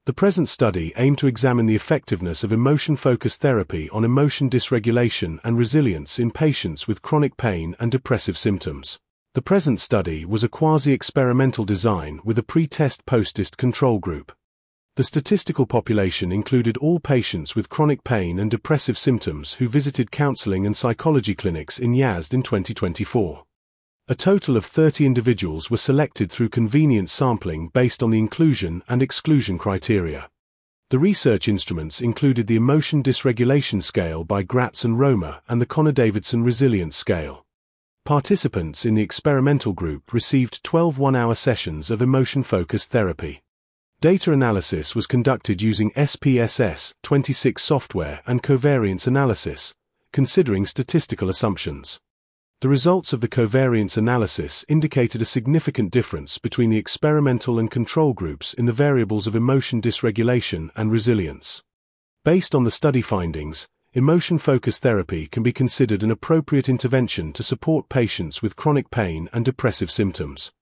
The present study aimed to examine the effectiveness of emotion-focused therapy on emotion dysregulation and resilience in patients with chronic pain and depressive symptoms. The present study was a quasi-experimental design with a pre-test post-test control group. The statistical population included all patients with chronic pain and depressive symptoms who visited counseling and psychology clinics in Yazd in 2024. A total of 30 individuals were selected through convenience sampling based on the inclusion and exclusion criteria. The research instruments included the Emotion Dysregulation Scale by Gratz and Roma and the Connor-Davidson Resilience Scale. Participants in the experimental group received 12 one-hour sessions of emotion-focused therapy. Data analysis was conducted using SPSS 26 software and covariance analysis, considering statistical assumptions. The results of the covariance analysis indicated a significant difference between the experimental and control groups in the variables of emotion dysregulation and resilience. Based on the study findings, emotion-focused therapy can be considered an appropriate intervention to support patients with chronic pain and depressive symptoms.